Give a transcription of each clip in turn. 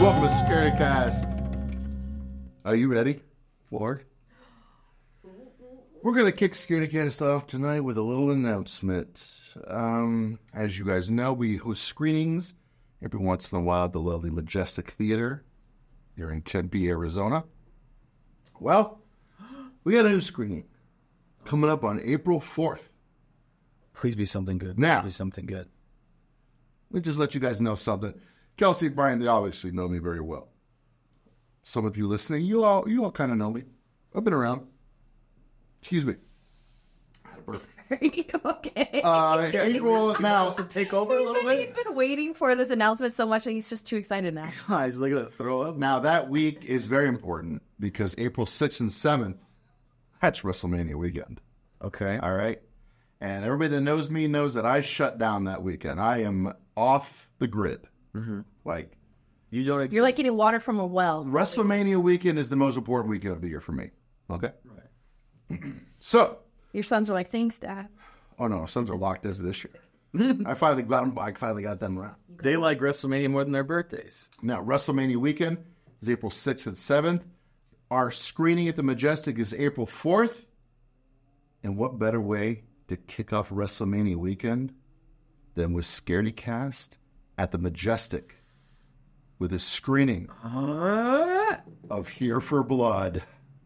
Welcome to Scarycast. Are you ready? We're going to kick Scarycast off tonight with a little announcement. As you guys know, we host screenings every once in a while at the lovely Majestic Theater here in Tempe, Arizona. Well, we got a new screening coming up on April 4th. Please be something good. Now. Please be something good. Let me just let you guys know something. Kelsey and Brian, they obviously know me very well. Some of you listening, you all kind of know me. I've been around. Excuse me. I had a birthday. Are you okay? April now. To take over a little He's been waiting for this announcement so much that he's just too excited now. Guys, look at that throw up. Now that week is very important because April 6th and 7th, that's WrestleMania weekend. Okay. All right? And everybody that knows me knows that I shut down that weekend. I am off the grid. Mm-hmm. Like, You don't. You're like getting water from a well. WrestleMania weekend is the most important weekend of the year for me. Okay? Right. So, Your sons are like, thanks, Dad. oh no, sons are locked as this year. I finally got them around. They like WrestleMania more than their birthdays. Now, WrestleMania weekend is April 6th and 7th. Our screening at the Majestic is April 4th. And what better way to kick off WrestleMania weekend than with Scarycast at the Majestic with a screening of Here for Blood.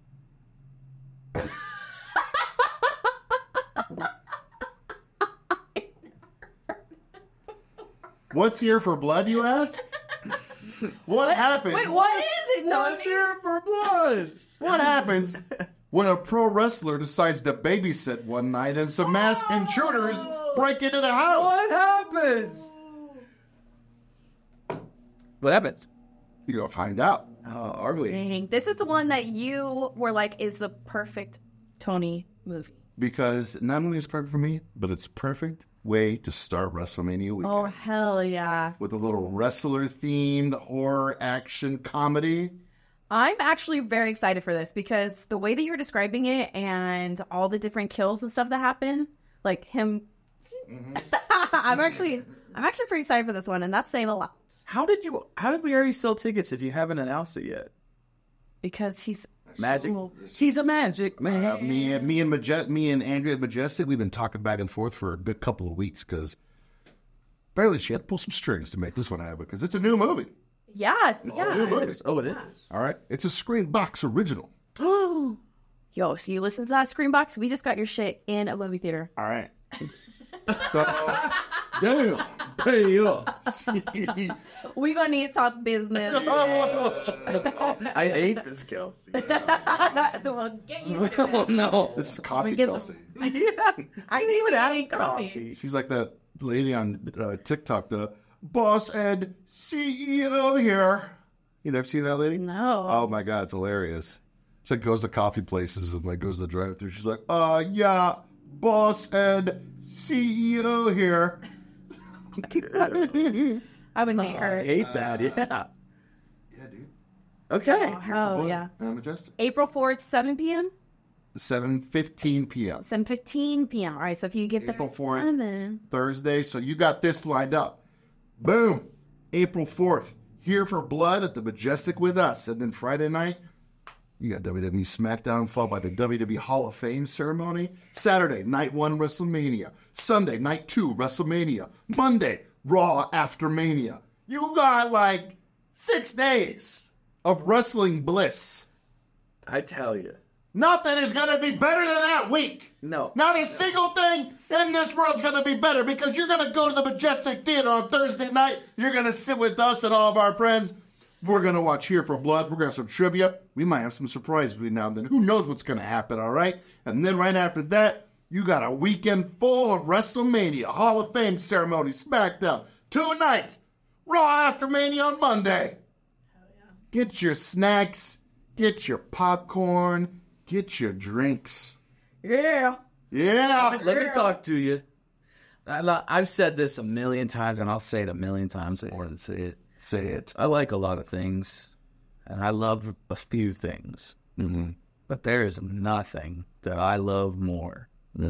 What's Here for Blood, you ask? What happens? Wait, what is it, Tony? Here for blood. What happens when a pro wrestler decides to babysit one night and some masked intruders break into the house? What happens? What happens? You're going to find out. Are we? Dang. This is the one that you were like is the perfect Tony movie. Because not only is it perfect for me, but it's a perfect way to start WrestleMania weekend. Oh, hell yeah. With a little wrestler-themed horror action comedy. I'm actually very excited for this because the way that you're describing it and all the different kills and stuff that happen, like him, I'm actually pretty excited for this one, and that's saying a lot How did we already sell tickets if you haven't announced it yet? because he's Magic. He's a magic man. Me and Andrea at Majestic, we've been talking back and forth for a good couple of weeks because apparently she had to pull some strings to make this one happen because it's a new movie. yes, It's a yeah. new movie. Oh, it is. All right? It's a Screen Box original. Yo, so you listen to that Screenbox? We just got your shit in a movie theater. All right. So, Damn. Hey, We gonna need to talk business. I hate this, Kelsey. Well, get used to Oh, it. no. this is Coffee get Kelsey. Yeah. I didn't even have Ain't coffee. She's like that lady on TikTok, the boss and CEO here. You never seen that lady? No. Oh my God, it's hilarious. She like, goes to coffee places and like goes to the drive-thru. She's like, yeah, boss and CEO here. I would make I her. hate that, yeah. Yeah, dude. Okay. Oh, yeah. Majestic. April 4th, 7 p.m.? 7:15 p.m. 7:15 p.m. All right, so if you get April the 4th. 7. Thursday. So you got this lined up. Boom. April 4th. Here for Blood at the Majestic with us. And then Friday night, you got WWE SmackDown followed by the WWE Hall of Fame ceremony. Saturday, night 1, WrestleMania. Sunday, night 2, WrestleMania. Monday, Raw after Mania. You got like 6 days of wrestling bliss. I tell you. Nothing is going to be better than that week. No. Not a single thing in this world's going to be better because you're going to go to the Majestic Theater on Thursday night. You're going to sit with us and all of our friends. We're going to watch Here for Blood. We're going to have some trivia. We might have some surprises between now and then. Who knows what's going to happen, all right? And then right after that, you got a weekend full of WrestleMania, Hall of Fame ceremony, SmackDown, 2 nights, Raw after Mania on Monday. Get your snacks, get your popcorn, get your drinks. Yeah. Yeah. Let me talk to you. I've said this a million times, and I'll say it a million times more than say it. Say it. I like a lot of things, and I love a few things. Mm-hmm. But there is nothing that I love more than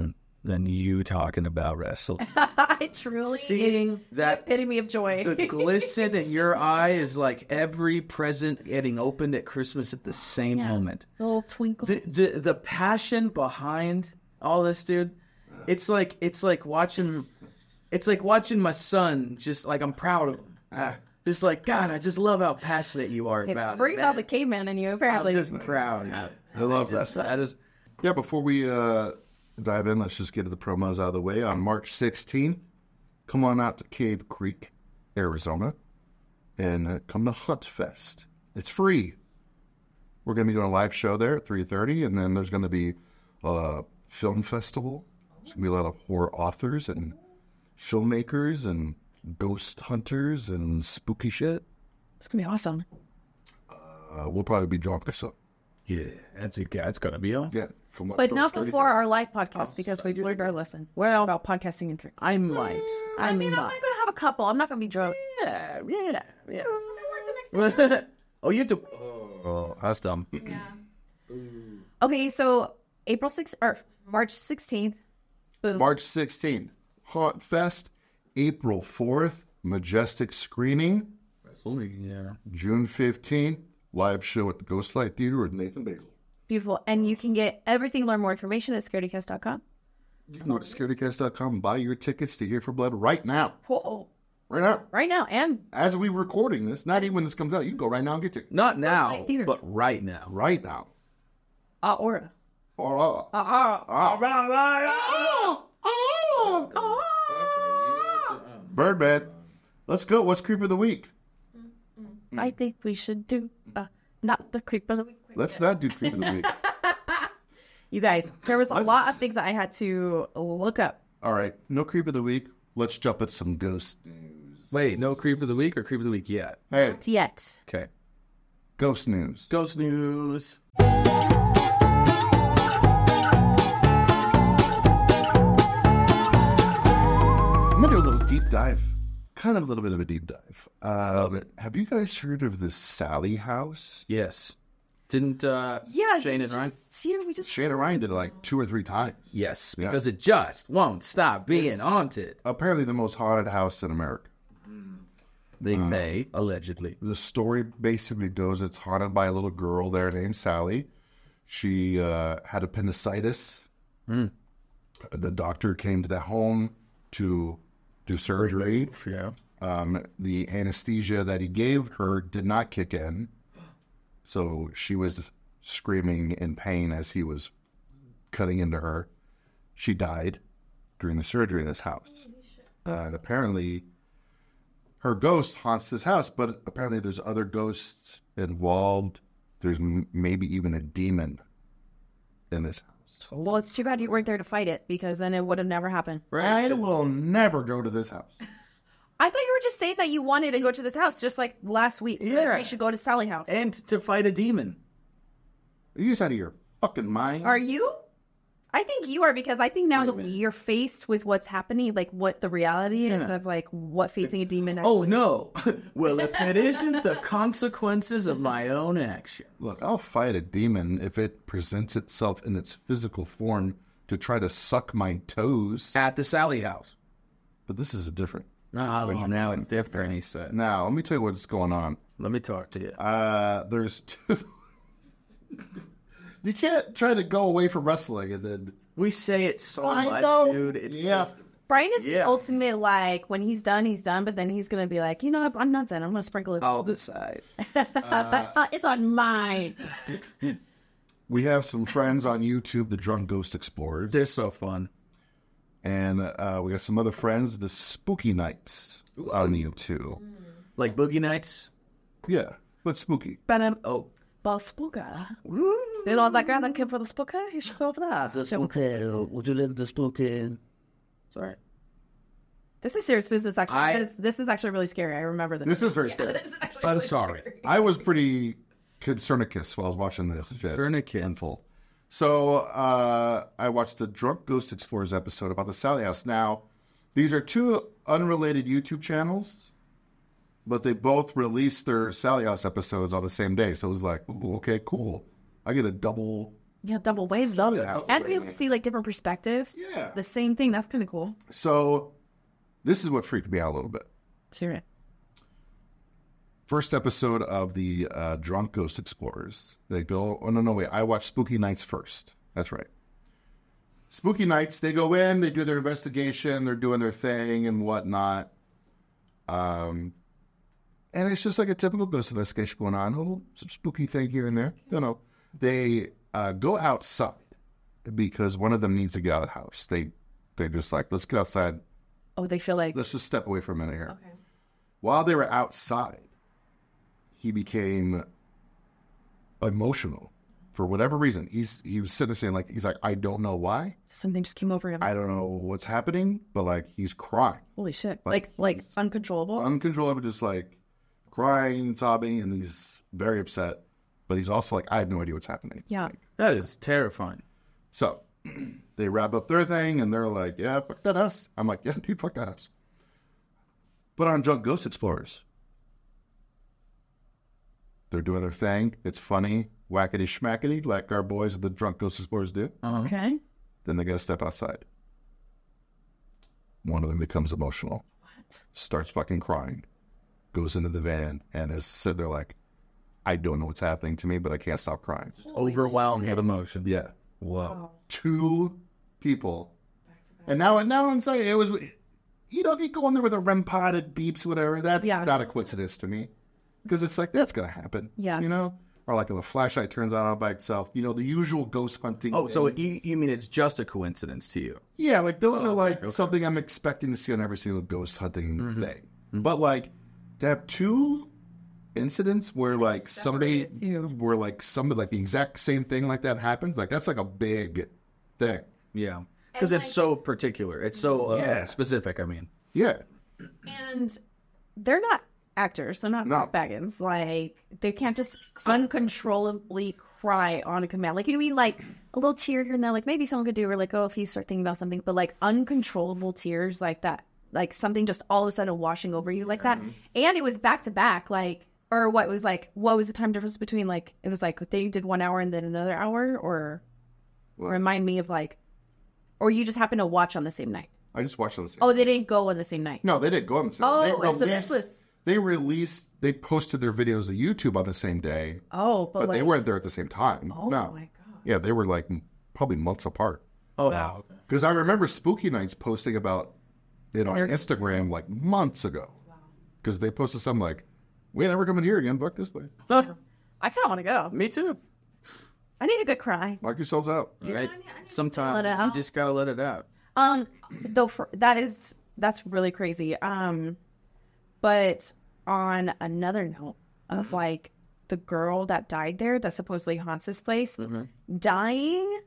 than you talking about wrestling. I truly Seeing that epitome of joy. the glisten in your eye is like every present getting opened at Christmas at the same moment. The little twinkle. The passion behind all this, dude. It's like watching my son. Just like I'm proud of him. Just like, God, I just love how passionate you are about it. Brings out the caveman in you, apparently. I'm just proud. I love that. That is. Yeah, before we dive in, let's just get to the promos out of the way. On March 16th, come on out to Cave Creek, Arizona, and come to Hunt Fest. It's free. We're going to be doing a live show there at 3:30, and then there's going to be a film festival. There's going to be a lot of horror authors and filmmakers and ghost hunters and spooky shit. It's going to be awesome. We'll probably be drunk or something. Yeah, that's gonna be awesome. Yeah. From But not 30 before our live podcast because we've learned our lesson. Well, About podcasting and drink. I might. I mean, I'm going to have a couple. I'm not going to be drunk. Yeah. Oh, you do. Oh, that's dumb. Okay, so March 16th. Boom. March 16th, Haunt Fest. April 4th, Majestic Screening. Yeah. June 15th, live show at the Ghostlight Theater with Nathan Basil. Beautiful. And you can get everything, learn more information at scaredycast.com. You can go to scaredycast.com and buy your tickets to Here for Blood right now. Whoa. Right now. Right now. And As we recording this, not even when this comes out, you can go right now and get tickets. Not now, Ghostlight Theater. but right now. Right now. Aura. Oh, Birdman. Let's go. What's Creep of the Week? I think we should do not the creep of the week. Let's not do Creep of the Week. You guys, there was a Let's- lot of things that I had to look up. All right. No Creep of the Week. Let's jump at some ghost news. Wait, no creep of the week or creep of the week yet? Hey, Yet. Okay. ghost news. Ghost news. I'm going to do a little deep dive. Kind of a little bit of a deep dive. Have you guys heard of the Sally House? Yes. Didn't Yeah. Shane and Ryan? We just Shane and Ryan did it like 2 or 3 times. Yes, Yeah. because it just won't stop being haunted. Apparently the most haunted house in America. They say, allegedly. The story basically goes it's haunted by a little girl there named Sally. She had appendicitis. The doctor came to the home to do surgery. Yeah. The anesthesia that he gave her did not kick in. So she was screaming in pain as he was cutting into her. She died during the surgery in this house. And apparently her ghost haunts this house, but apparently there's other ghosts involved. There's maybe even a demon in this house. well, it's too bad you weren't there to fight it because then it would have never happened. I will never go to this house. I thought you were just saying that you wanted to go to this house just like last week. Yeah. We should go to Sally house. And to fight a demon. Are you just out of your fucking mind? Are you? I think you are because I think now that you're faced with what's happening, like what the reality is of like what facing a demon. Oh, no. Well, if it isn't the consequences of my own action. Look, I'll fight a demon if it presents itself in its physical form to try to suck my toes. At the Sally house. But this is a different. Oh, now it's different, he said. Now, let me tell you what's going on. Let me talk to you. There's two. You can't try to go away from wrestling and then. We say it so I much, know. dude. It's Yeah. just... Brian is the Yeah. ultimate like when he's done, but then he's gonna be like, you know, I'm not done. I'm gonna sprinkle it. I'll decide. It's on mine. We have some friends on YouTube, the Drunk Ghost Explorers. They're so fun. And we got some other friends, the Spooky Nights on YouTube. Like Boogie Nights. Yeah, but spooky. Oh. Well, spooker. You know that guy that came for the spooker? He should go for that. Would you live the spooky? Sorry. This is serious business, actually. I- Because this is actually really scary. I remember this. This is very scary. This is actually I'm really sorry. scary. I was pretty concernicus while I was watching this shit Concernicus. unfold. So I watched the Drunk Ghost Explorers episode about the Sally House. Now, these are 2 unrelated YouTube channels, but they both released their Sally House episodes on the same day. So it was like, ooh, okay, cool. I get a double Yeah, double waves. Double And be able to waves. see like different perspectives. Yeah. The same thing. That's kind of cool. So this is what freaked me out a little bit. Let's hear it. First episode of the Drunk Ghost Explorers. They go, oh, no, wait. I watched Spooky Nights first. That's right. Spooky Nights, they go in, they do their investigation, they're doing their thing and whatnot. And it's just like a typical ghost investigation going on. A little some spooky thing here and there. They go outside because one of them needs to get out of the house. They're just like, let's get outside. Oh, they feel like. Let's just step away for a minute here. Okay. While they were outside, he became emotional for whatever reason. He was sitting there saying, like, he's like, I don't know why. Something just came over him. I don't know what's happening, but like he's crying. Holy shit. Like uncontrollable? Uncontrollable, just like crying, sobbing, and he's very upset. But he's also like, I have no idea what's happening. Yeah. That is terrifying. So they wrap up their thing and they're like, yeah, fuck that us. I'm like, yeah, dude, fuck that us. But on Drunk Ghost Explorers, they're doing their thing. It's funny, whackety schmackety, like our boys at the Drunk Ghost Explorers do. Okay. Then they got to step outside. One of them becomes emotional. What? Starts fucking crying. Goes into the van and is sitting there like, I don't know what's happening to me, but I can't stop crying. Overwhelmed with emotion. Yeah. Whoa. 2 people. And now I'm saying it was, you know, if you go in there with a REM pod, it beeps, whatever, that's not a coincidence to me. Because it's like, that's going to happen. Yeah. You know? Or like if a flashlight turns on all by itself, you know, the usual ghost hunting. Oh, so things. you mean it's just a coincidence to you? Yeah, like those are like something I'm expecting to see on every single ghost hunting thing. But like to have 2 incidents where like somebody like the exact same thing like that happens, like that's like a big thing. Yeah. Because it's so particular. It's so specific, I mean. Yeah. And they're not actors. They're not No. Baggins. Like, they can't just uncontrollably cry on a command. Like, you know what I mean? Like, a little tear here and there. Like, maybe someone could do, or like, oh, if you start thinking about something. But, like, uncontrollable tears like that. Like, something just all of a sudden washing over you like that. And it was back to back. Like, or what was the time difference between, like, it was like they did 1 hour and then another hour? Or remind me of, like, or you just happened to watch on the same night? I just watched on the same. Oh, they didn't go on the same night. No, they didn't go on the same. Oh, so this was. They posted their videos to YouTube on the same day, Oh, but like, they weren't there at the same time. Oh no. my god. Yeah, they were like probably months apart. Oh, wow. Because I remember Spooky Nights posting about it on They're- Instagram like months ago. Because they posted something like, we ain't never coming here again, fuck this way. I kind of want to go. Me too. I need a good cry. Knock yourselves out. Right? Let it Sometimes you out. just gotta let it out. Though that's really crazy. But on another note of like the girl that died there that supposedly haunts this place, dying.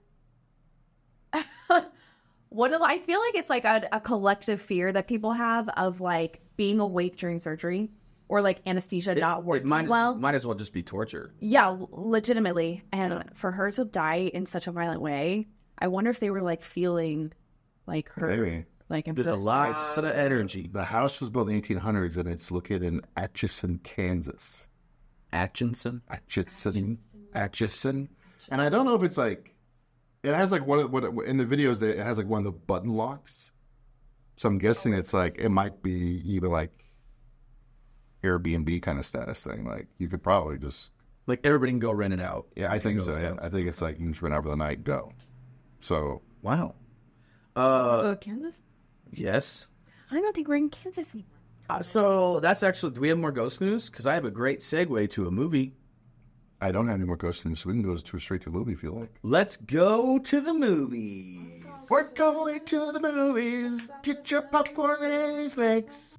I feel like it's like a collective fear that people have of like being awake during surgery or like anesthesia not It working might well. as well just be torture. Yeah, legitimately. And for her to die in such a violent way, I wonder if they were like feeling like her, Maybe. like in There's a person. lot of energy. The house was built in the 1800s and it's located in Atchison, Kansas. Atchison? Atchison. And I don't know if it's like, it has like what in the videos, it has like one of the button locks. So I'm guessing it's like, it might be even like Airbnb kind of status thing. Like you could probably just, Like everybody can go rent it out. yeah, I think so. Yeah. I think it's like you can just rent out for the night, go. So Wow. Kansas? Yes. I don't think we're in Kansas anymore. So that's actually, do we have more ghost news? Because I have a great segue to a movie. I don't have any more ghost news, so we can go straight to the movie if you like. Let's go to the movies. We're going to the movies. Get your popcorn and snacks.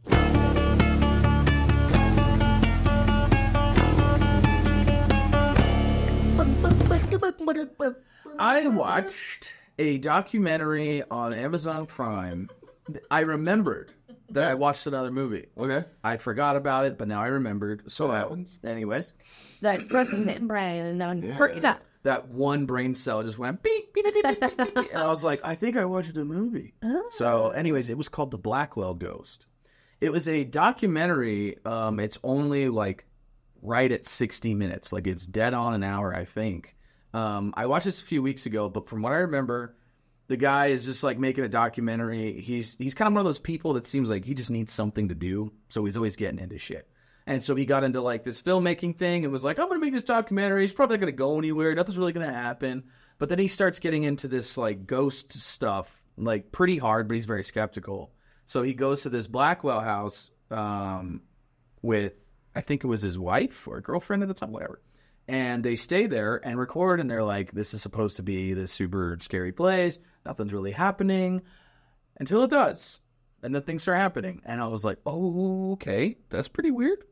I watched a documentary on Amazon Prime. I remembered that I watched another movie. Okay. I forgot about it, but now I remembered. So happens. anyways, The Express is in Brian and now perk it up. that one brain cell just went beep, beep, beep, beep, beep, beep, beep. And I was like, I think I watched a movie. So anyways, it was called The Blackwell Ghost. It was a documentary. It's only like right at 60 minutes. Like it's dead on an hour, I think. I watched this a few weeks ago, but from what I remember, the guy is just like making a documentary. He's kind of one of those people that seems like he just needs something to do, so he's always getting into shit. And so he got into like this filmmaking thing and was like, I'm going to make this documentary. It's probably not going to go anywhere. Nothing's really going to happen. But then he starts getting into this like ghost stuff, like pretty hard, but he's very skeptical. So he goes to this Blackwell house with, I think it was his wife or girlfriend at the time, whatever. And they stay there and record, and they're like, this is supposed to be this super scary place. Nothing's really happening until it does. And then things start happening. And I was like, oh, okay, that's pretty weird.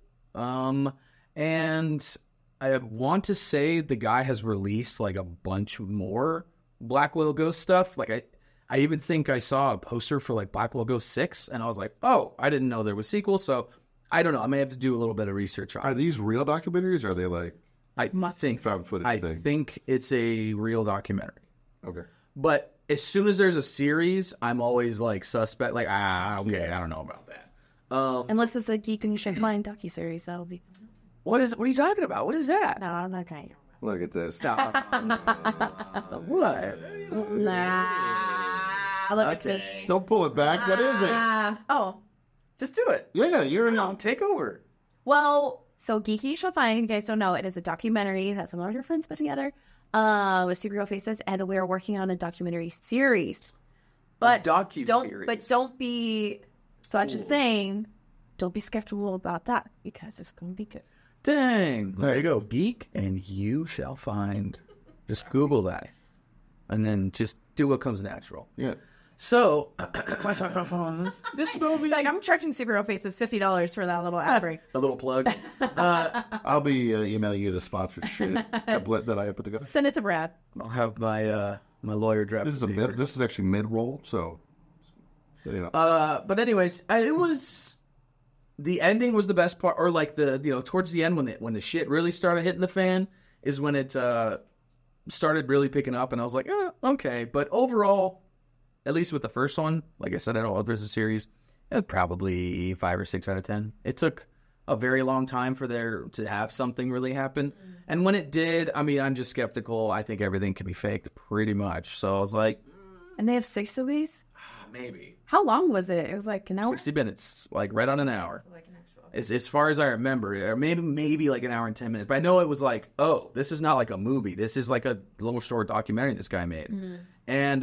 And I want to say the guy has released like a bunch more Blackwell Ghost stuff. Like I even think I saw a poster for like Blackwell Ghost 6, and I was like, oh, I didn't know there was sequels. So I don't know. I may have to do a little bit of research on it. Are these real documentaries? Or are they like I think found footage I thing? think it's a real documentary. Okay. But as soon as there's a series, I'm always like suspect. Like, okay, I don't know about that. Unless it's a Geek and Shit Mind docuseries, that'll be. What are you talking about? What is that? No, I'm not kind Look at this. Stop. What? Nah. Look at this. Don't pull it back. What is it? Oh, Just do it. Yeah, you're in. Take over. well, so Geeky Shall Find, if you guys don't know, it is a documentary that some of your friends put together with Superhero Faces, and we're working on a documentary series. But don't be. So I'm just saying, don't be skeptical about that because it's going to be good. Dang. There you go. Geek and You Shall Find. Just Google that. And then just do what comes natural. Yeah. So, this movie... Like, I'm charging Superhero Faces $50 for that little ad break. A little plug. I'll be emailing you the sponsorship template that I put together. Send it to Brad. I'll have my my lawyer draft. This is actually mid-roll, so you know. But anyways, it was... The ending was the best part, or like towards the end when the shit really started hitting the fan is when it started really picking up, and I was like, okay. But overall, at least with the first one, like I said, I don't know if there's a series, probably 5 or 6 out of 10. It took a very long time for there to have something really happen, and when it did, I mean, I'm just skeptical. I think everything can be faked pretty much. So I was like, And they have 6 of these? maybe How long was it? It was like an hour? 60 minutes, like right on an hour. As far as I remember, or maybe like an hour and 10 minutes. But I know it was like, oh, this is not like a movie. This is like a little short documentary this guy made. Mm-hmm. And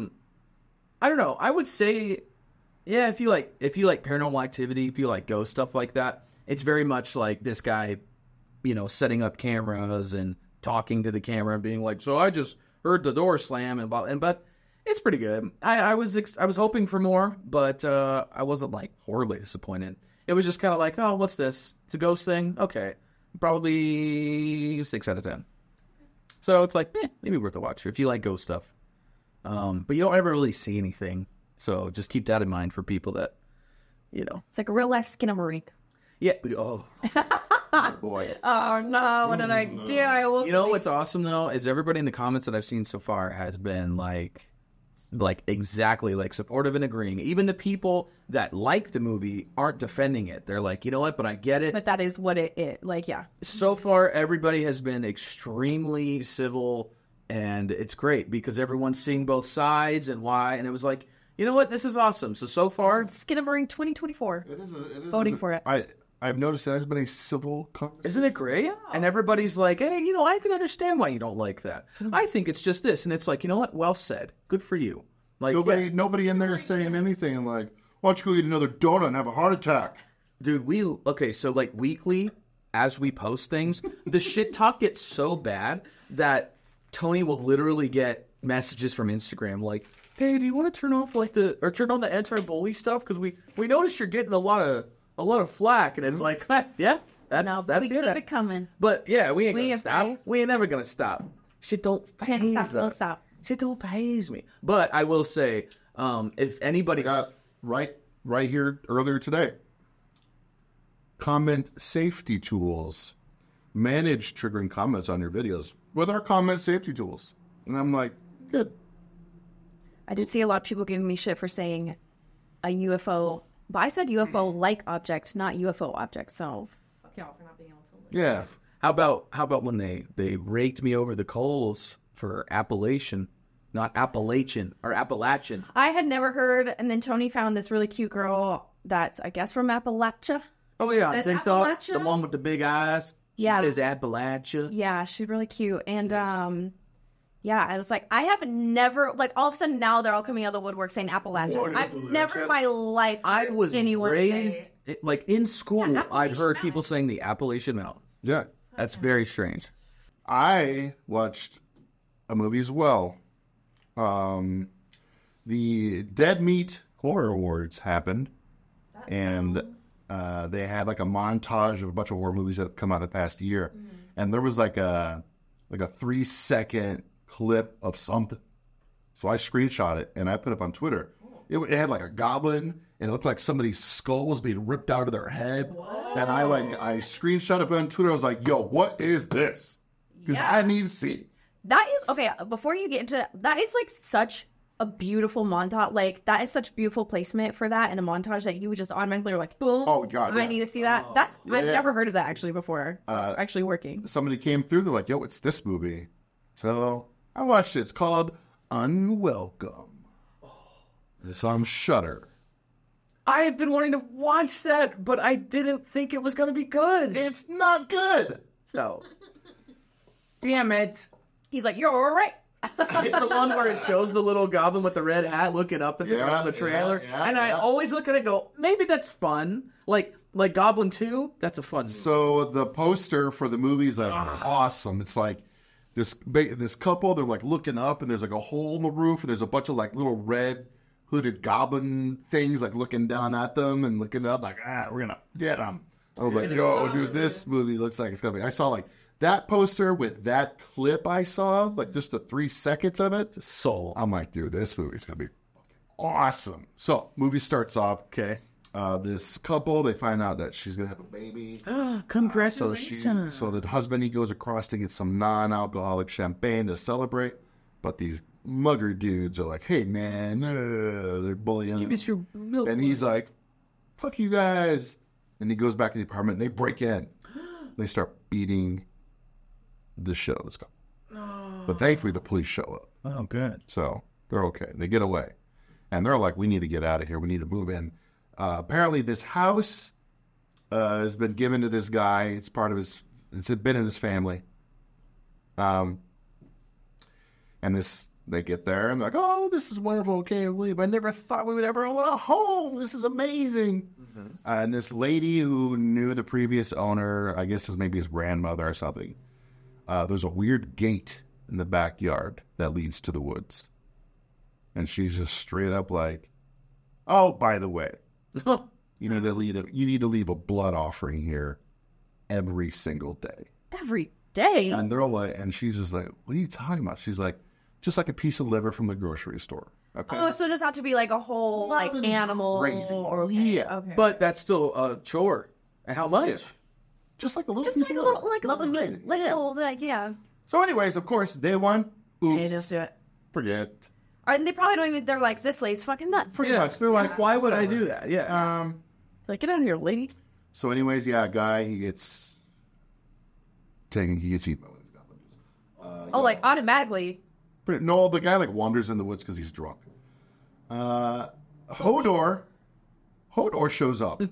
I don't know. I would say, yeah, if you like Paranormal Activity, if you like ghost stuff like that, it's very much like this guy, setting up cameras and talking to the camera and being like, so I just heard the door slam but it's pretty good. I was hoping for more, but I wasn't like horribly disappointed. It was just kind of like, oh, what's this? It's a ghost thing? Okay. Probably 6 out of 10. So it's like, maybe worth a watch if you like ghost stuff. But you don't ever really see anything. So just keep that in mind for people that, It's like a real life Skinamarink. Yeah. Oh, boy. Oh, no. What did I do? You know what's awesome, though, is everybody in the comments that I've seen so far has been like exactly like supportive and agreeing. Even the people that like the movie aren't defending it. They're like, you know what, but I get it. But that is what it is. Like, yeah. So far, everybody has been extremely civil, and it's great because everyone's seeing both sides and why. And it was like, you know what, this is awesome. So far, Skinamarink 2024. It is voting for it. I've noticed that has been a civil conversation. Isn't it great? Yeah. And everybody's like, hey, I can understand why you don't like that. I think it's just this. And it's like, you know what? Well said. Good for you. Like Nobody in there is saying anything and like, why don't you go eat another donut and have a heart attack? Dude, so like weekly, as we post things, the shit talk gets so bad that Tony will literally get messages from Instagram like, hey, do you want to turn on the anti-bully stuff? Because we noticed you're getting a lot of flack. And it's like, yeah, that's keep it coming. But yeah, we ain't gonna stop. We ain't never gonna stop. Shit don't faze us. Don't stop. Shit don't faze me. But I will say, if anybody got right here earlier today, comment safety tools. Manage triggering comments on your videos with our comment safety tools. And I'm like, good. I did see a lot of people giving me shit for saying a UFO, but I said UFO-like object, not UFO object. So fuck y'all for not being able to. Yeah. How about when they raked me over the coals for Appalachian, not Appalachian or Appalachian? I had never heard, and then Tony found this really cute girl that's, I guess, from Appalachia. Oh yeah, Says TikTok, Appalachia? the one with the big eyes. Yeah. Is Appalachia. Yeah, she's really cute. And yeah, I was like, I have never, like, all of a sudden now they're all coming out of the woodwork saying Appalachia. I've never in my life I heard was anyone raised say, like in school. Yeah, I'd heard Appalachian people saying the Appalachian Mountains. Yeah. That's very strange. I watched a movie as well. The Dead Meat Horror Awards happened, and they had like a montage of a bunch of horror movies that have come out in the past year, and there was like a 3-second clip of something. So I screenshot it and I put it up on Twitter. It had like a goblin, and it looked like somebody's skull was being ripped out of their head. And I screenshot it on Twitter. I was like, "Yo, what is this?" Because I need to see it. that is, okay, before you get into that is like such a beautiful montage. Like, that is such beautiful placement for that in a montage that you would just automatically like, boom. Oh, God, I yeah. need to see that. I've Yeah. never heard of that actually before. Actually working. Somebody came through. They're like, "Yo, it's this movie." So I watched it. It's called Unwelcome. It's on Shudder. I had been wanting to watch that, but I didn't think it was going to be good. It's not good. So, damn it. He's like, you're all right. It's the one where it shows the little goblin with the red hat looking up at the, Yeah, around the trailer. yeah, and I yeah. always look at it and go, maybe that's fun. Like Goblin 2, that's a fun movie. So the poster for the movie is like awesome. It's like this couple. They're like looking up, and there's like a hole in the roof, and there's a bunch of like little red hooded goblin things like looking down at them and looking up like, we're gonna get them. I was like, yo, dude, this movie looks like it's gonna be. I saw like that poster with that clip. I saw like just the 3 seconds of it. Soul. I'm like, dude, this movie's gonna be awesome. So movie starts off. Okay. This couple, they find out that she's gonna have a baby. Congratulations. So the husband, he goes across to get some non-alcoholic champagne to celebrate, but these mugger dudes are like, "Hey man," they're bullying him. Give us your milk. And he's like, "Fuck you guys!" And he goes back to the apartment. And they break in. They start beating the shit out of this guy. But thankfully, the police show up, Oh, good. so they're okay. They get away, and they're like, "We need to get out of here. We need to move in." Apparently, this house has been given to this guy. It's part of his. It's been in his family. And they get there and they're like, "Oh, this is wonderful. Okay, I never thought we would ever own a home. This is amazing." And this lady who knew the previous owner, I guess it was maybe his grandmother or something. There's a weird gate in the backyard that leads to the woods, and she's just straight up like, "Oh, by the way, you need to leave a blood offering here every single day." Every day. And they're like, and she's just like, "What are you talking about?" She's like, "Just like a piece of liver from the grocery store." Okay. Oh, so it does have to be like a whole like Nothing animal crazy. or Yeah. Okay. But that's still a chore. And how much? Just like a little just piece like a of little, liver. like a Nothing little, big. like a little, like, yeah. So, anyways, of course, day one. Oops. Hey, just do it. Forget. And they probably don't even. They're like, this lady's fucking nuts. Pretty much. They're like, Why would I do that? Yeah. Like, get out of here, lady. So, anyways, yeah, a guy, he gets eaten by one of these goblins. Oh, like automatically. No, the guy like wanders in the woods because he's drunk. Hodor shows up.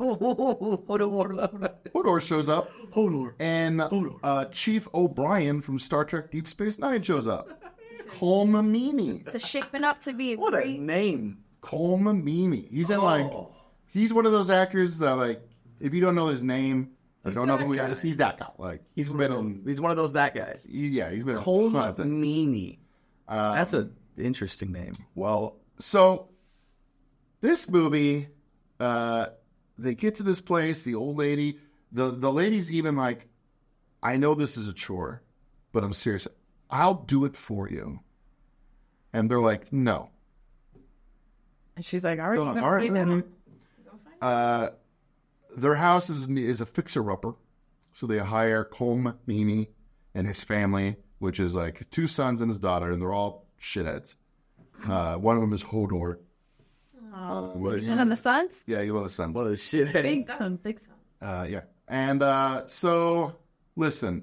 Hodor shows up. Hodor. And Chief O'Brien from Star Trek Deep Space Nine shows up. Colmamini. It's shaping up to be a What a great. name. Colmamini. He's in like, he's one of those actors that like, if you don't know his name, I don't know who he is. He's that guy. Like He's one of those that guys. he's been a Cole ton of things. Meany. That's an interesting name. Well, so this movie, they get to this place. The old lady, the lady's even like, "I know this is a chore, but I'm serious. I'll do it for you." And they're like, "No." And she's like, all right, So, all right. Their house is a fixer-upper, so they hire Colm Meaney and his family, which is like 2 sons and his daughter, and they're all shitheads. One of them is Hodor. And then the sons? Yeah, you know the son. What a shit. Big son. Yeah. And so Listen.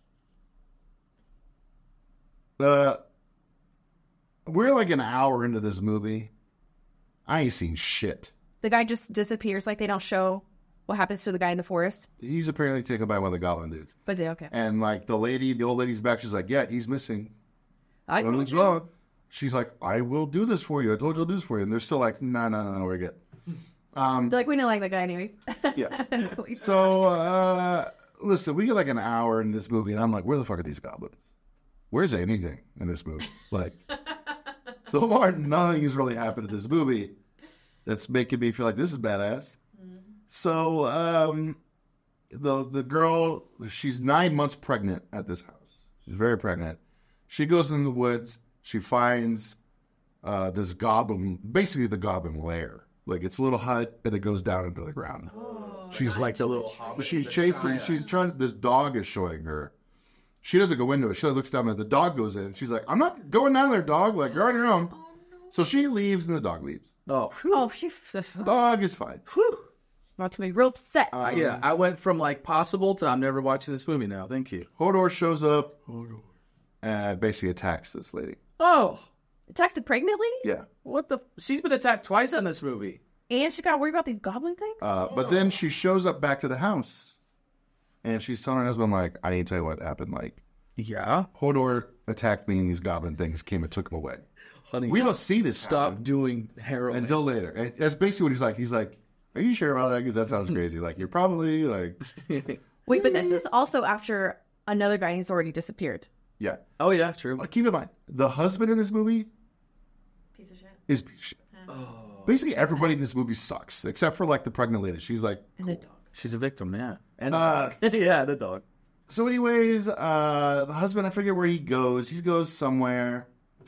We're like an hour into this movie. I ain't seen shit. The guy just disappears. Like they don't show what happens to the guy in the forest. He's apparently taken by one of the goblin dudes. But they okay. And like the old lady's back. She's like, yeah, he's missing. I told Something's you. wrong. She's like, I will do this for you. I told you I'll do this for you. And they're still like, no, we're good. They're like, we didn't like that guy anyways. Yeah. So, listen, we get like an hour in this movie, and I'm like, where the fuck are these goblins? Where's anything in this movie? Like, so far, nothing has really happened in this movie that's making me feel like this is badass. So, the girl, she's 9 months pregnant at this house. She's very pregnant. She goes in the woods. She finds this goblin, basically the goblin lair. Like, it's a little hut, and it goes down into the ground. She's like a little hobbit. she's chasing. She's trying. This dog is showing her. She doesn't go into it. She looks down, and the dog goes in. She's like, "I'm not going down there, dog. Like you're on your own." So she leaves, and the dog leaves. Oh, she's Dog is fine. about to be real upset. Yeah, I went from like possible to I'm never watching this movie now. Thank you. Hodor shows up and basically attacks this lady. Oh, Attacks the pregnant lady? Yeah. what the? She's been attacked twice in this movie. And she got worried about these goblin things? But then she shows up back to the house, and she's telling her husband, like, I need to tell you what happened. Like, Yeah, Hodor attacked me, and these goblin things came and took him away. honey. We don't see this stop happen doing heroin. until later. And that's basically what he's like. He's like, are you sure about that? Because that sounds crazy. Like, you're probably, like, Wait, but this is also after another guy has already disappeared. yeah. Oh yeah, true. But keep in mind, the husband in this movie Piece of shit. is a piece of shit. Basically, everybody in this movie sucks, except for, like, the pregnant lady. She's like, And the dog. She's a victim, yeah. And yeah, the dog. so anyways, the husband, I forget where he goes. He goes somewhere.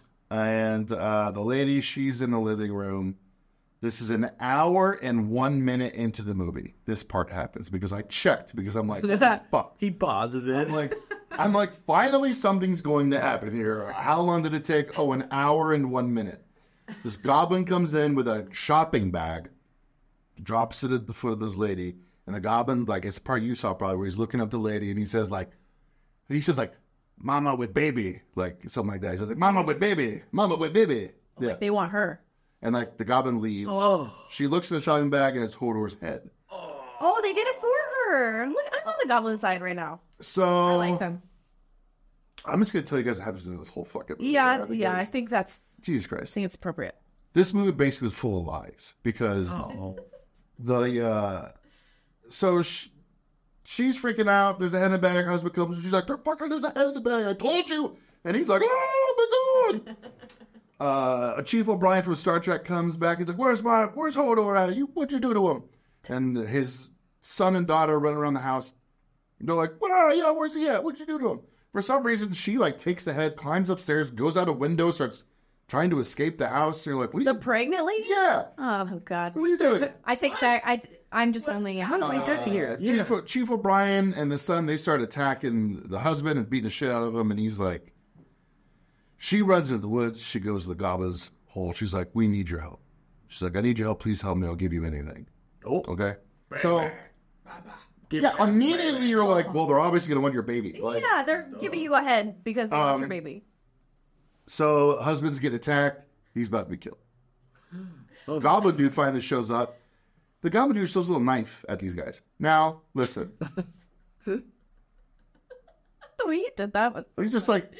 And the lady, she's in the living room. This is an hour and 1 minute into the movie. This part happens because I checked because I'm like, fuck. He pauses it. I'm like, finally something's going to happen here. How long did it take? Oh, an hour and 1 minute. This goblin comes in with a shopping bag, drops it at the foot of this lady, and the goblin, like, it's the part you saw probably, where he's looking up the lady, and he says, like, mama with baby, like, something like that. He says, like, mama with baby. Yeah. Like they want her. And, like, the goblin leaves. Oh. She looks in the shopping bag, and it's Hodor's head. Oh, they did it for her. Look, I'm on the goblin side right now. So, I like them. I'm just going to tell you guys what happens in this whole fucking movie. Yeah, right? yeah, I Because- think that's. Jesus I Christ. think it's appropriate. This movie basically was full of lies because she's freaking out. There's a head in the bag. Her husband comes. She's like, there's a head in the bag. I told you. And he's like, oh my god. Chief O'Brien from Star Trek comes back. He's like, where's Hodor at? What'd you do to him? And his son and daughter run around the house. They're like, where's he at? What'd you do to him? For some reason, she like takes the head, climbs upstairs, goes out a window, starts trying to escape the house. And you're like, what are The you? pregnant lady? Yeah. Oh, God. What are you doing? I take that. I'm just only. How do I get here? Chief O'Brien and the son, they start attacking the husband and beating the shit out of him. And he's like, she runs into the woods. She goes to the goblin's hole. She's like, we need your help. She's like, I need your help. Please help me. I'll give you anything. Oh. Okay. So, yeah, immediately you're like, well, they're obviously going to want your baby. Like, Yeah, they're giving you a head because they want your baby. so husbands get attacked. He's about to be killed. Goblin dude finally shows up. The goblin dude shows a little knife at these guys. Now, listen. The way you did that was. He's just like,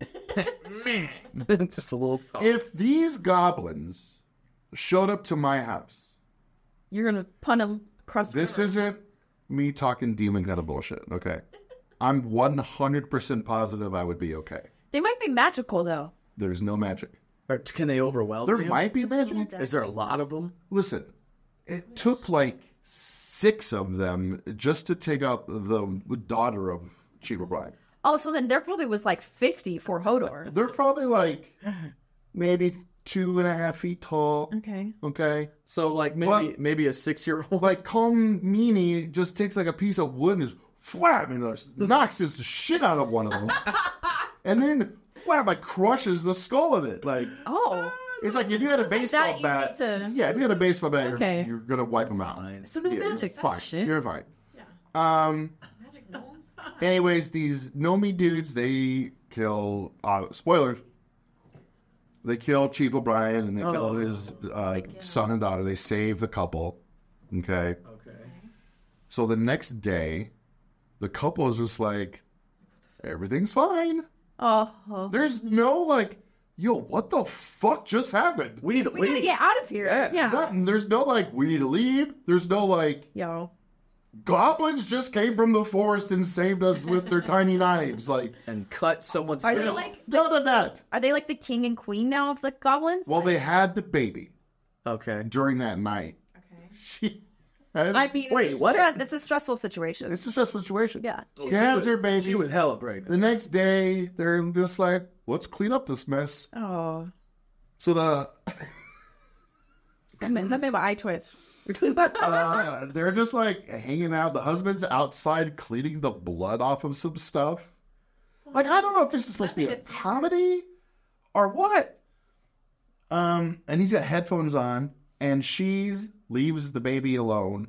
Just a little talk. if these goblins showed up to my house, You're going to punt them across the this river. isn't me talking demon kind of bullshit, okay? I'm 100% positive I would be okay. They might be magical, though. There's no magic. Or can they overwhelm There you? might be magic. Is there a lot of them? Listen, it took like 6 of them just to take out the daughter of Chief O'Brien. Oh, so then there probably was like 50 for Hodor. They're probably like maybe 2.5 feet tall. Okay. Okay. So like maybe a 6-year-old. Like Kong Meanie just takes like a piece of wood and just whap and just knocks his shit out of one of them. And then whap, like crushes the skull of it. Like Oh. it's like if you had a baseball easy bat. to- Yeah, if you had a baseball bat, Okay. you're gonna wipe them out. So no Yeah, magic. fine. Shit. You're fine. Magic gnomes? Anyways, these Nomi dudes, they kill, spoilers, they kill Chief O'Brien and they kill his son and daughter. They save the couple. Okay. So the next day, the couple is just like, everything's fine. Oh. There's no like, yo, what the fuck just happened? We need to We gotta leave. get out of here. Yeah. Nothing. There's no like, we need to leave. There's no like, Yo. goblins just came from the forest and saved us with their tiny knives. Like, And cut someone's Are they grill. like none of that. Are they like the king and queen now of the goblins? Well, they had the baby Okay. during that night. Okay. She, I mean, Wait, what? It's a stressful situation. it's a stressful situation. Yeah. She has her baby. She was hella pregnant. The next day, they're just like, let's clean up this mess. Oh. So That made my eye twitch. they're just like hanging out. The husband's outside cleaning the blood off of some stuff. Like, I don't know if this is supposed to be a comedy or what. And he's got headphones on, and she leaves the baby alone.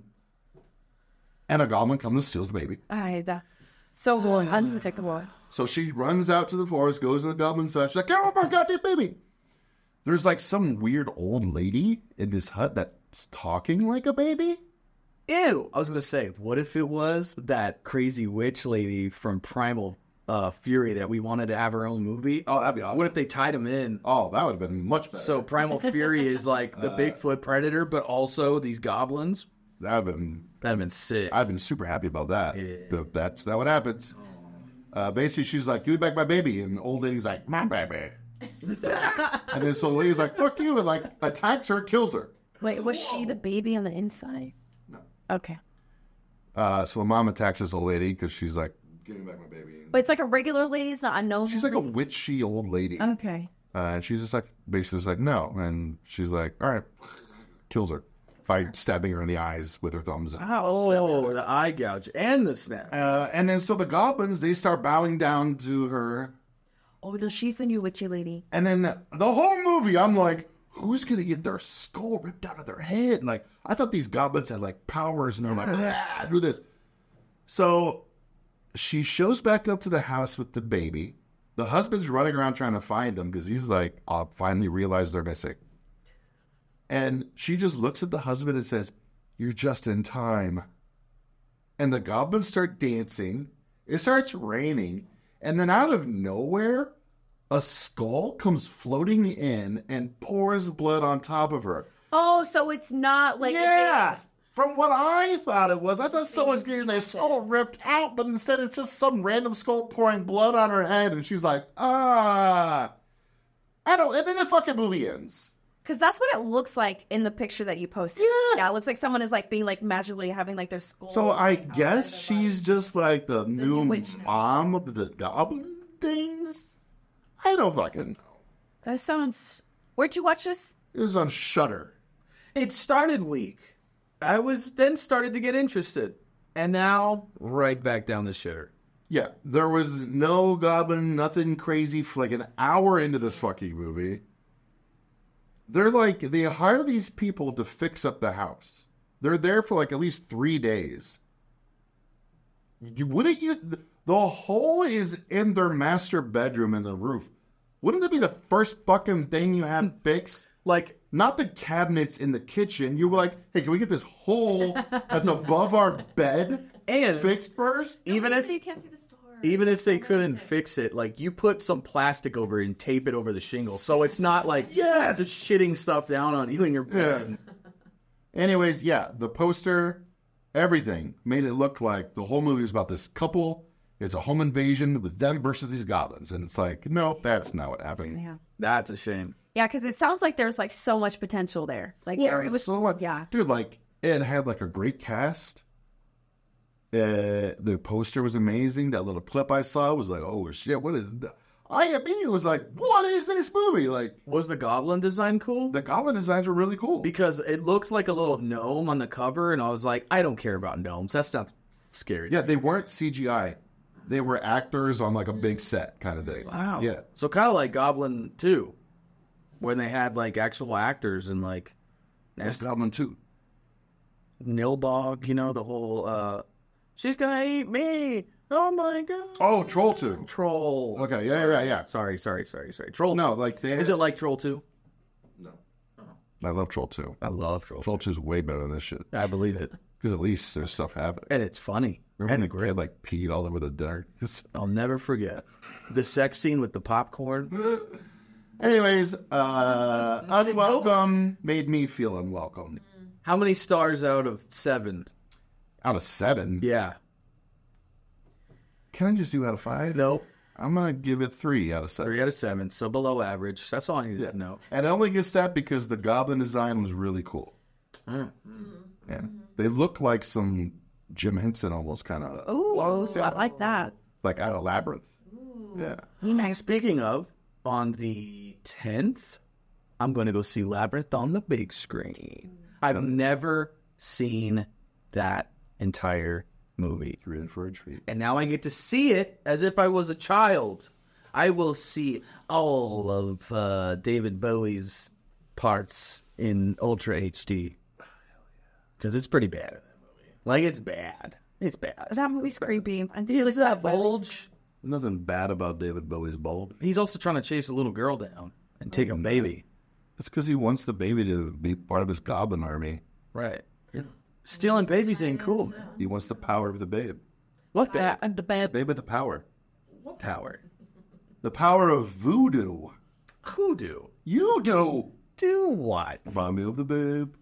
And a goblin comes and steals the baby. That's so undetectable. So she runs out to the forest, goes to the goblin's hut. She's like, oh my goddamn baby. There's like some weird old lady in this hut that's talking like a baby. Ew. I was going to say, what if it was that crazy witch lady from Primal Fury that we wanted to have her own movie? Oh, that'd be awesome. What if they tied him in? Oh, that would have been much better. So Primal Fury is like the Bigfoot predator, but also these goblins? That'd have been sick. I've been super happy about that. Yeah. But that's not what happens. Basically, she's like, give me back my baby. And the old lady's like, my baby. And then so the lady's like, fuck you. And like attacks her, kills her. Wait, was she the baby on the inside? No. Okay. So the mom attacks this old lady because she's like, give me back my baby. But it's like a regular lady, it's not unknown. She's like a witchy old lady. Okay. And she's just like, basically just like, no. And she's like, all right. Kills her by stabbing her in the eyes with her thumbs. Oh, the eye gouge and the snap. And then so the goblins, they start bowing down to her. Oh, no, she's the new witchy lady. And then the whole movie, I'm like, who's going to get their skull ripped out of their head? Like, I thought these goblins had, like, powers, and they're like, ah, do this. So she shows back up to the house with the baby. The husband's running around trying to find them because he's like, I'll finally realize they're missing. And she just looks at the husband and says, you're just in time. And the goblins start dancing. It starts raining. And then out of nowhere, a skull comes floating in and pours blood on top of her. Oh, so it's not like... Yeah! From what I thought it was, I thought someone's getting their skull ripped out, but instead it's just some random skull pouring blood on her head, and she's like, I don't... And then the fucking movie ends. Because that's what it looks like in the picture that you posted. Yeah, it looks like someone is like being like magically having like their skull. So I outside guess their she's just like the new witch. mom of the goblin things? I don't fucking know. That sounds... Where'd you watch this? It was on Shudder. It started weak. I was then started to get interested. And now, right back down the shitter. Yeah, there was no goblin, nothing crazy for like an hour into this fucking movie. They're like, they hire these people to fix up the house. They're there for like at least 3 days. The hole is in their master bedroom in the roof. Wouldn't that be the first fucking thing you have fixed? Like, Not the cabinets in the kitchen. You were like, hey, can we get this hole that's above our bed and fixed first? even if You can't see the store. even if they couldn't fix it, like you put some plastic over it and tape it over the shingle, so it's not like Yes! just shitting stuff down on you and your bed. Anyways, yeah, the poster, everything made it look like the whole movie was about this couple. It's a home invasion with them versus these goblins. And it's like, no, that's not what happened. Yeah. That's a shame. Yeah, because it sounds like there's like so much potential there. Like it was So what? yeah. Dude, like, it had like a great cast. The poster was amazing. That little clip I saw was like, oh shit, what is that? I immediately was like, what is this movie? Like, Was the goblin design cool? the goblin designs were really cool. Because it looked like a little gnome on the cover, and I was like, I don't care about gnomes. That's not scary. Yeah, they weren't CGI. They were actors on like a big set kind of thing. Wow. Yeah. So kind of like Goblin 2, when they had like actual actors and like That's Goblin 2. Nilbog, you know, the whole she's gonna eat me. Oh my god. Oh, Troll 2. Troll. Okay, yeah. Sorry. Troll. No, like they. Is it like Troll 2? I love Troll 2. I love Troll. Troll 2 is way better than this shit. I believe it. Because at least there's stuff happening. And it's funny. Remember when the kid like peed all over the dinner? I'll never forget the sex scene with the popcorn. Anyways, unwelcome made me feel unwelcome. How many stars out of 7? Out of 7? Yeah. Can I just do out of 5? Nope. I'm going to give it 3 out of 7. 3 out of 7, so below average. That's all I needed to know. And it only gets that because the goblin design was really cool. Yeah. They look like some Jim Henson almost kind of. Ooh, I like that. Like out of Labyrinth. Yeah. Speaking of, on the 10th, I'm going to go see Labyrinth on the big screen. I've never seen that entire movie. 3 and 4 feet. And now I get to see it as if I was a child. I will see all of David Bowie's parts in Ultra HD. Because it's pretty bad in that movie. Like, it's bad. It's bad. That movie's creepy. Is that bulge? Nothing bad about David Bowie's bulb. He's also trying to chase a little girl down and take a baby. That's because he wants the baby to be part of his goblin army. Right. Stealing babies ain't cool. He wants the power of the babe. What the Babe with the power. What power? The power of voodoo. Who do? You do. Do what? Remind me of the babe.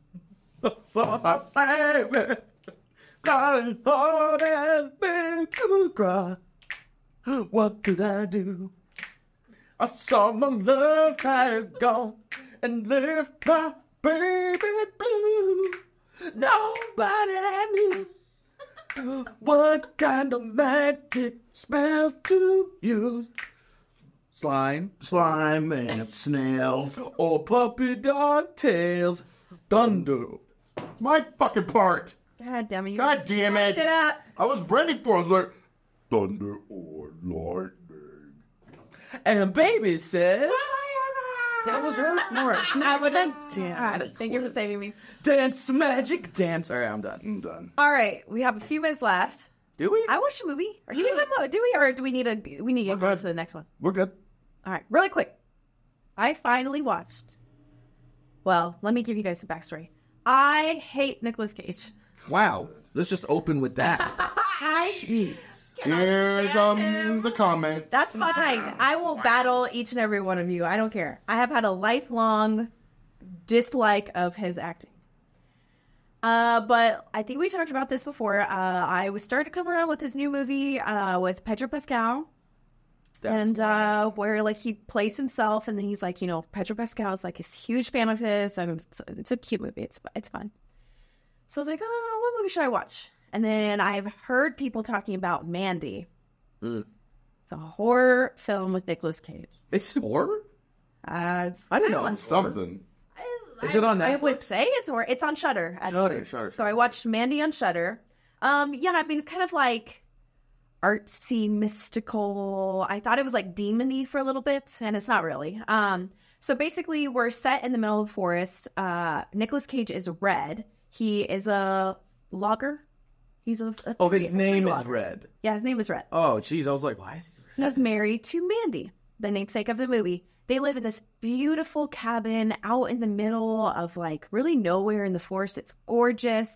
What did I do? I saw my love had gone and left my baby blue. Nobody knew what kind of magic spell to use. Slime and snails, or puppy dog tails. Thunder. My fucking part. God damn it. God damn it. Fucked it up. I was ready for it. I was like, thunder or lightning. And baby says, that was her part. I would have. Damn. Thank you for saving me. Dance magic dance. All right, I'm done. I'm done. All right, we have a few minutes left. Do we? I watched a movie. Or do we need to get on to the next one? We're good. All right, really quick. I finally watched. Well, let me give you guys the backstory. I hate Nicolas Cage. Wow. Let's just open with that. Jeez. Here come the comments. That's fine. I will battle each and every one of you. I don't care. I have had a lifelong dislike of his acting. But I think we talked about this before. I was starting to come around with his new movie with Pedro Pascal. Where like he plays himself, and then he's like, Pedro Pascal is like a huge fan of his, and it's a cute movie. It's fun. So I was like, what movie should I watch? And then I've heard people talking about Mandy. It's a horror film with Nicolas Cage. It's horror? I didn't know. It's something. Is it on Netflix? I would say it's horror. It's on Shudder. Shudder. So I watched Mandy on Shudder. It's kind of like artsy, mystical. I thought it was like demon-y for a little bit, and it's not really. So basically, we're set in the middle of the forest. Nicolas Cage is Red. He is a logger. He's a his name is Red. Yeah, his name is Red. Oh, jeez. I was like, why is he Red? He's married to Mandy, the namesake of the movie. They live in this beautiful cabin out in the middle of like really nowhere in the forest. It's gorgeous.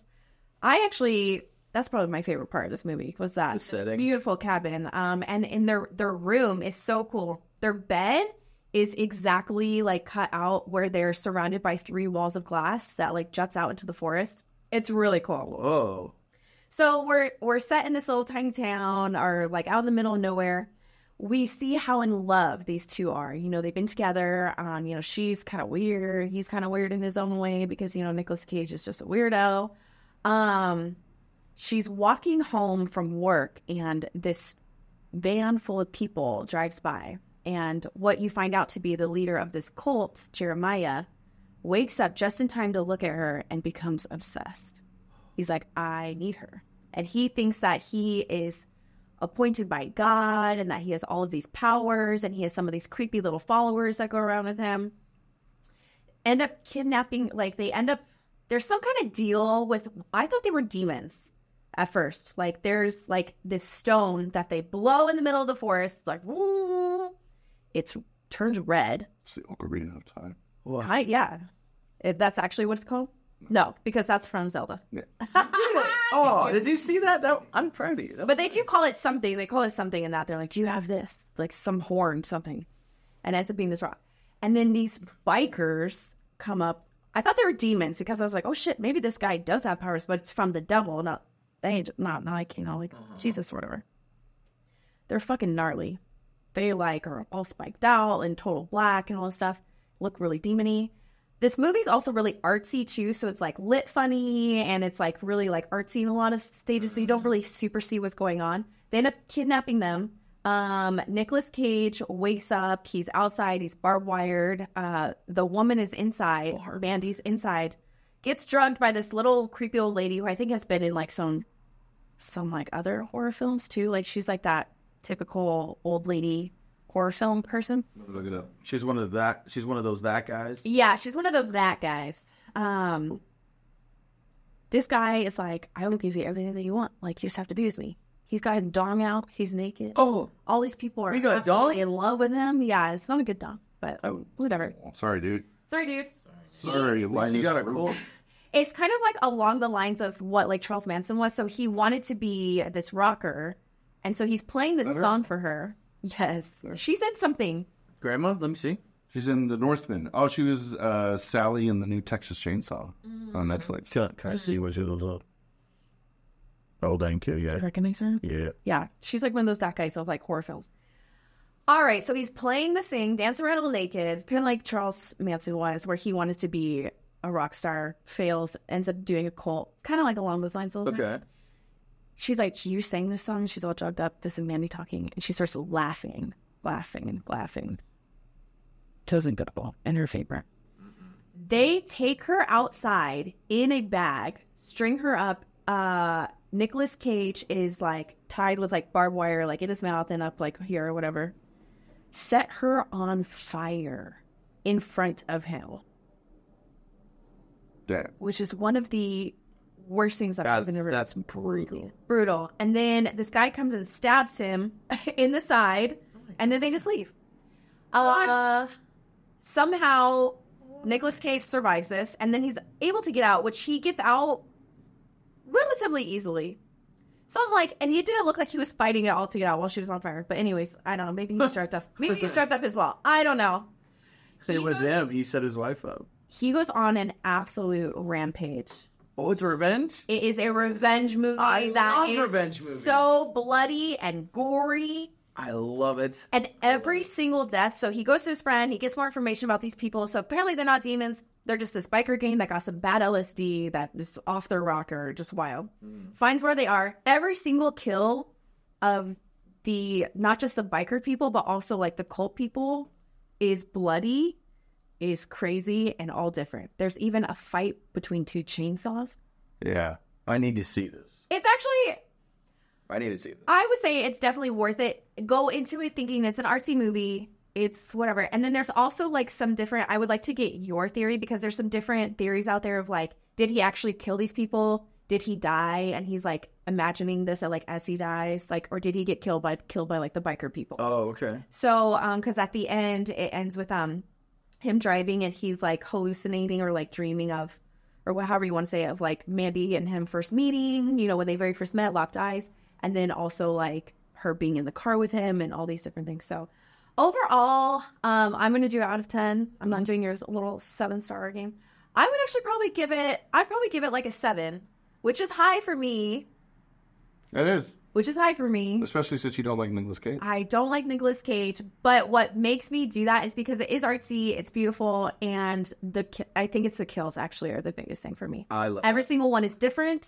That's probably my favorite part of this movie was that setting. Beautiful cabin. And in their room is so cool. Their bed is exactly like cut out where they're surrounded by 3 walls of glass that like juts out into the forest. It's really cool. Whoa. So we're set in this little tiny town, or like out in the middle of nowhere. We see how in love these two are. They've been together. She's kind of weird. He's kind of weird in his own way because, Nicolas Cage is just a weirdo. She's walking home from work and this van full of people drives by. And what you find out to be the leader of this cult, Jeremiah, wakes up just in time to look at her and becomes obsessed. He's like, I need her. And he thinks that he is appointed by God and that he has all of these powers and he has some of these creepy little followers that go around with him. End up kidnapping, there's some kind of deal with, I thought they were demons at first. Like, there's like this stone that they blow in the middle of the forest. It's like, woo. It's turned red. It's the Ocarina of Time. Yeah. That's actually what it's called? No, because that's from Zelda. Yeah. Oh, did you see that? I'm proud of you. But they do call it something. They call it something in that. They're like, do you have this? Like some horn, something. And it ends up being this rock. And then these bikers come up. I thought they were demons because I was like, oh shit, maybe this guy does have powers, but it's from the devil. No, they ain't, not like, Jesus or whatever. They're fucking gnarly. They like are all spiked out and total black and all this stuff. Look really demony. This movie's also really artsy too, so it's like lit funny and it's like really like artsy in a lot of stages, so you don't really super see what's going on. They end up kidnapping them. Nicolas Cage wakes up, he's outside, he's barbed wired. The woman is inside, Mandy's inside, gets drugged by this little creepy old lady who I think has been in like some like other horror films too. Like she's like that typical old lady horror film person. Look it up. She's one of those guys. Yeah, she's one of those that guys. This guy is like, I will give you everything that you want. Like, you just have to be with me. He's got his dong out. He's naked. Oh. All these people are We got a dong? absolutely in love with him. Yeah, it's not a good dong, but whatever. Oh, sorry, dude. Sorry, dude. Sorry, at least You got a cool. It's kind of like along the lines of what like Charles Manson was. So he wanted to be this rocker. And so he's playing this song for her. Yes. She said something. Grandma, let me see. She's in The Northman. Oh, she was Sally in the new Texas Chainsaw on Netflix. Can I see what you look like? Oh, thank you. Yeah. Recognize her? Yeah. Yeah. She's like one of those that guys of like horror films. All right. So he's playing the thing, dancing around all naked. It's kind of like Charles Manson was, where he wanted to be a rock star, fails, ends up doing a cult. It's kind of like along those lines a little bit. Okay. She's like, you sang this song? She's all drugged up. This is Mandy talking. And she starts laughing. Doesn't go in her favor. They take her outside in a bag, string her up. Nicolas Cage is like tied with like barbed wire, like in his mouth and up like here or whatever. Set her on fire in front of him. Damn. Which is one of the worst things I've ever heard. That's brutal. Brutal. And then this guy comes and stabs him in the side, and then they just leave. Somehow, Nicolas Cage survives this, and then he's able to get out, which he gets out relatively easily. So I'm like, and he didn't look like he was fighting it all to get out while she was on fire. But anyways, I don't know. Maybe he struck up. Maybe he struck up as well. I don't know. It was him. He set his wife up. He goes on an absolute rampage. Oh, it's revenge? It is a revenge movie I that love is revenge movies. so bloody and gory. I love it. And every single death, so he goes to his friend, he gets more information about these people. So apparently they're not demons. They're just this biker gang that got some bad LSD that is off their rocker, just wild. Finds where they are. Every single kill of the, not just the biker people, but also like the cult people is bloody, is crazy, and all different. There's even a fight between two chainsaws. Yeah. I need to see this. It's actually, I need to see this. I would say it's definitely worth it. Go into it thinking it's an artsy movie. It's whatever. And then there's also like some different, I would like to get your theory because there's some different theories out there of like, did he actually kill these people? Did he die? And he's like imagining this like as he dies, like, or did he get killed by like the biker people? Oh, okay. So, cause at the end it ends with, him driving and he's like hallucinating or like dreaming of, or however you want to say it, of like Mandy and him first meeting, you know, when they very first met, locked eyes. And then also like her being in the car with him and all these different things. So overall, I'm going to do it out of 10. I'm not doing yours a little 7-star game. I would actually probably give it like a 7, which is high for me. It is. Which is high for me. Especially since you don't like Nicolas Cage. I don't like Nicolas Cage, but what makes me do that is because it is artsy, it's beautiful, and I think it's the kills actually are the biggest thing for me. I love Every single one is different,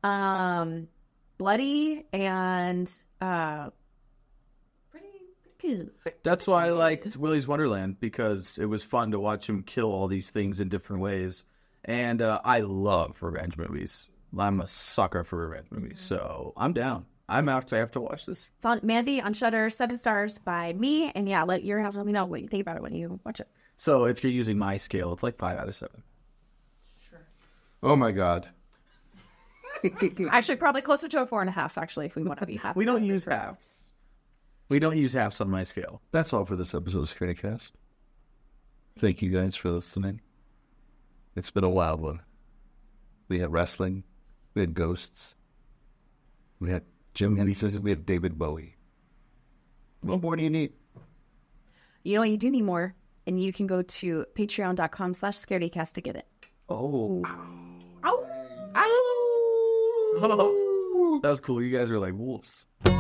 bloody, and pretty good. That's why I liked Willy's Wonderland, because it was fun to watch him kill all these things in different ways. And I love revenge movies. I'm a sucker for revenge movies, so I'm down. I have to watch this. It's on Mandy on Shudder, 7 stars by me, and yeah, let me know what you think about it when you watch it. So if you're using my scale, it's like 5 out of 7. Oh my God. Actually, probably closer to a 4.5. Actually, if we want to be half. We don't use halves. We don't use halves on my scale. That's all for this episode of Security Cast. Thank you guys for listening. It's been a wild one. We had wrestling. We had ghosts. We had Jim Henson. We had David Bowie. What more do you need? You know what? You do need more. And you can go to patreon.com/scaredycast to get it. Oh. Ow. That was cool. You guys are like wolves.